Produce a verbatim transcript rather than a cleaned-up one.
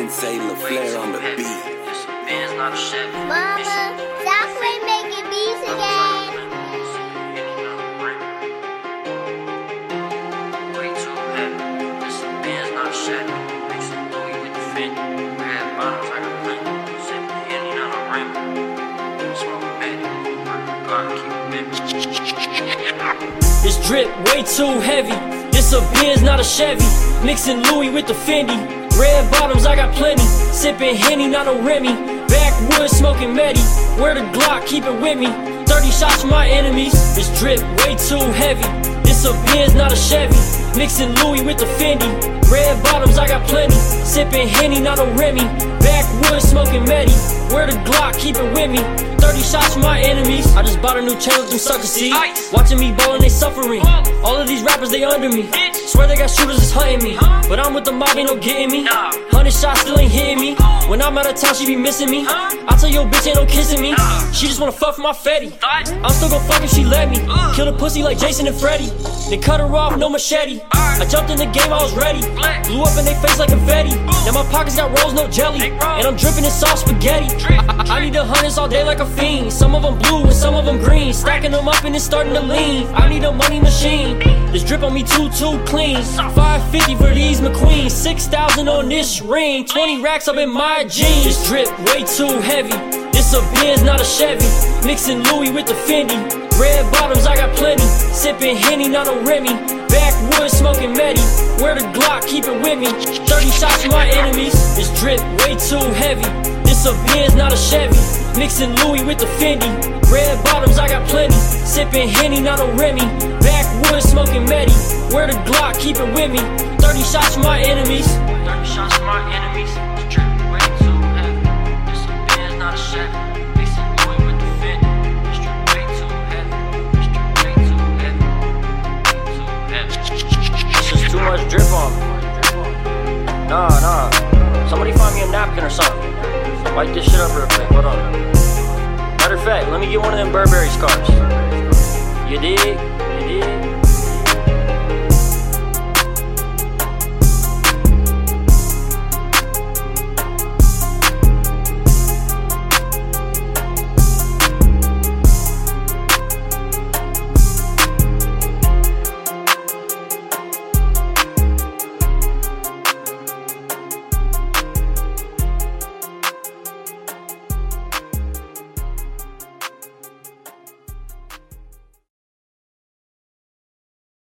Sensei LaFlare on the beat. Mama, Stop playing making beats again. Way too heavy. This Benz not a Chevy. Mix it Louis with the Fendi. Red bottoms like a plenty. Sipping Henny, not a Remy. Smoking Betty. God keep it. This drip way too heavy. This a Benz, not a Chevy. Mixing Louis with the Fendi. Red bottoms, I got plenty. Sipping Henny, not a Remy. Backwoods, smoking Medi. Wear the Glock, keep it with me. thirty shots for my enemies. This drip way too heavy. This a Benz, not a Chevy. Mixing Louis with the Fendi. Red bottoms, I got plenty. Sipping Henny, not a Remy. Backwoods, smoking Medi. Wear the Glock, keep it with me. thirty shots for my enemies. I just bought a new channel with them suckers, see. Watching me ballin', they suffering. All of these rappers, they under me. Swear they got shooters that's hunting me. But I'm with the mob, ain't no getting me. Hundred shots still ain't hitting me. When I'm out of town, she be missing me. I tell your bitch ain't no kissing me. She just wanna fuck for my Fetty. I'm still gon' fuck if she let me. Kill the pussy like Jason and Freddy. They cut her off, no machete. I jumped in the game, I was ready. Blew up in they face like confetti. Now my pockets got rolls, no jelly. And I'm dripping in soft spaghetti. I, I, I need the hundreds all day like a fiend. Some of them blue and some of them green. Stacking them up and it's starting to lean. I need a money machine. This drip on me too, too clean. five fifty for these McQueens. six thousand on this ring. twenty racks up in my jeans. This drip way too heavy. This a Benz, not a Chevy. Mixing Louis with the Fendi. Red bottoms, I got plenty. Sipping Henny, not a Remy. Backwoods, smoking Medi. Wear the Glock, keep it with me. thirty shots for my enemies. This drip way too heavy. This a Benz, not a Chevy. Mixing Louis with the Fendi. Red bottoms, I got plenty. Sipping Henny, not a Remy. Backwoods, smoking Medi. Wear the Glock, keep it with me. thirty shots for my enemies. thirty shots for my enemies. This drip way too heavy. This a Benz, not a Chevy. Mixing Louis with the Fendi. This drip way too heavy. This drip way too heavy. Too heavy. This is too much drip on me. Nah, nah. Somebody find me a napkin or something. Wipe this shit up real quick, hold on. Matter of fact, let me get one of them Burberry scarves. You dig? You dig?